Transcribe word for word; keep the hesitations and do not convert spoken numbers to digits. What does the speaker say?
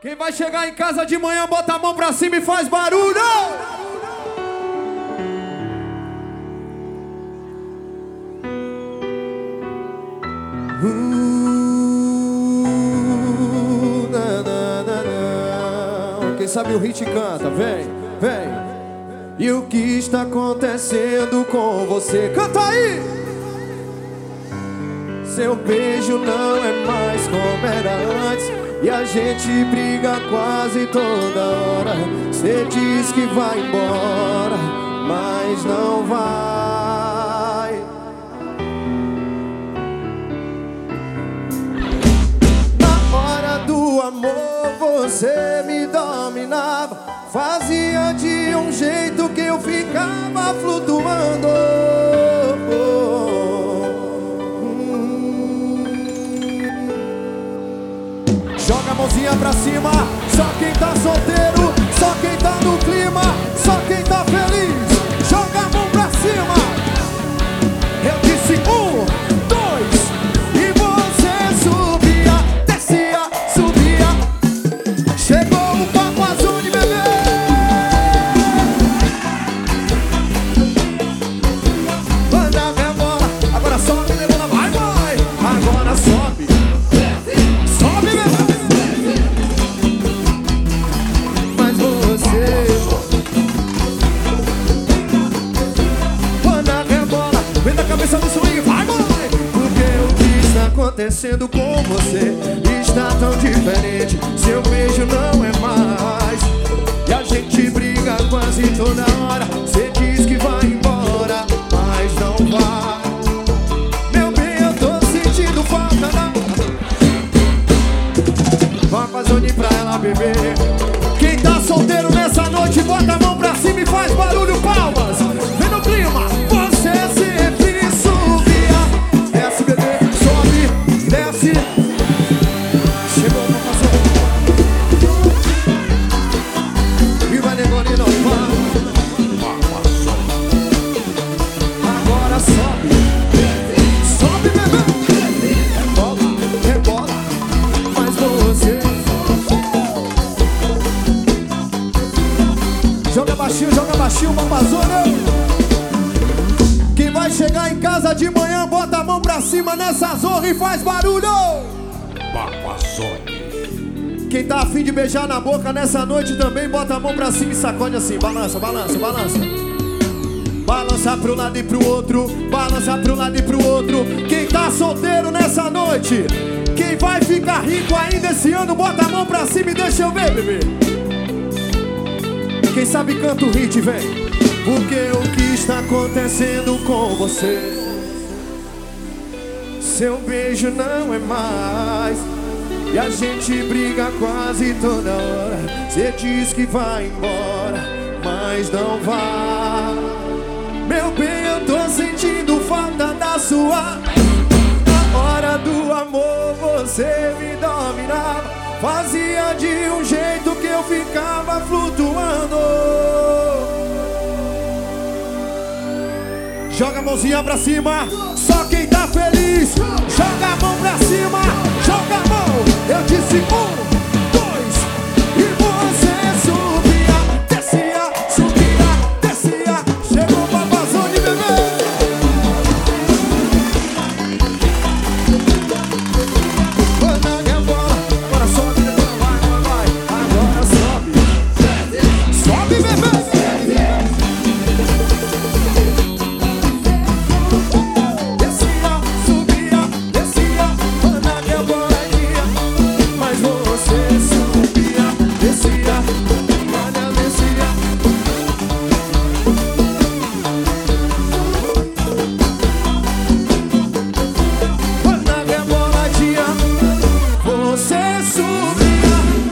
Quem vai chegar em casa de manhã, bota a mão pra cima e faz barulho! Uh, na, na, na, na. Quem sabe o hit canta, vem, vem. E o que está acontecendo com você? Canta aí! Seu beijo não é mais como era antes, e a gente briga quase toda hora. Cê diz que vai embora, mas não vai. Na hora do amor você me dominava, fazia de um jeito que eu ficava flutuando. Joga a mãozinha pra cima, só quem tá solteiro, só quem tá no clima, só quem tá feliz. Joga a mão pra cima. Eu disse um, dois, e você subia, descia, subia. Chegou o Papo Azul de bebê. Manda minha bola, agora sobe, minha bola, vai, vai. Agora sobe, sobe, meu. Cabeça no swing, vai, vai. Porque o que está acontecendo com você está tão diferente. Seu beijo não é mais, e a gente briga quase toda hora. Cê diz que vai embora, mas não vai. Meu bem, eu tô sentindo falta da... Vai fazer pra ela beber. Quem tá solteiro nessa noite, bota a mão pra cima e faz barulho, palmas. Vem no clima, você se... Joga baixinho, joga baixinho, Papazona. Quem vai chegar em casa de manhã, bota a mão pra cima nessa zorra e faz barulho. Papazona. Quem tá afim de beijar na boca nessa noite também, bota a mão pra cima e sacode assim. Balança, balança, balança. Balança pro lado e pro outro, balança pro lado e pro outro. Quem tá solteiro nessa noite, quem vai ficar rico ainda esse ano, bota a mão pra cima e deixa eu ver, bebê. Quem sabe canta o hit, vem. Porque o que está acontecendo com você? Seu beijo não é mais, e a gente briga quase toda hora. Cê diz que vai embora, mas não vai. Meu bem, eu tô sentindo falta da sua. Na hora do amor você me dominava, fazia de um jeito que eu ficava flutuando. Joga a mãozinha pra cima, só quem tá feliz. Joga a mão pra cima, joga a mão. Eu disse um,